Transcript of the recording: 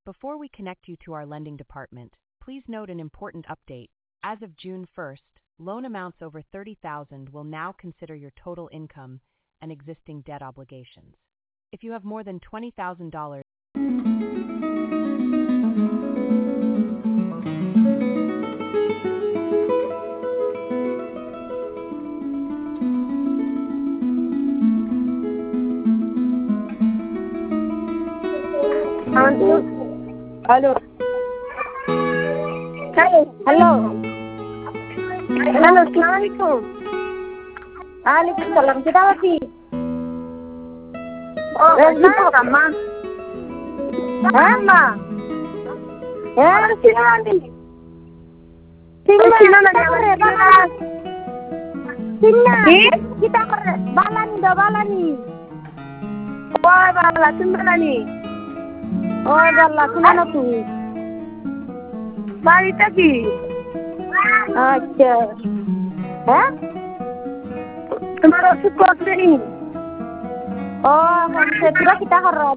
Before we connect you to our lending department, please note an important update. As of June 1st, loan amounts over $30,000 will now consider your total income and existing debt obligations. If you have more than $20,000, Hello. Hello. Hello. Assalamualaikum. Waalaikumsalam. Kita lagi. Oh, sama. Sama. Ya, sini. Sini. Kita kerja. Balani. Wah, balani. Oh, balla, kumana tu? Bari taki. Acha. Hah? Tumhara suko नहीं. Oh, हमसे पूरा kita harap.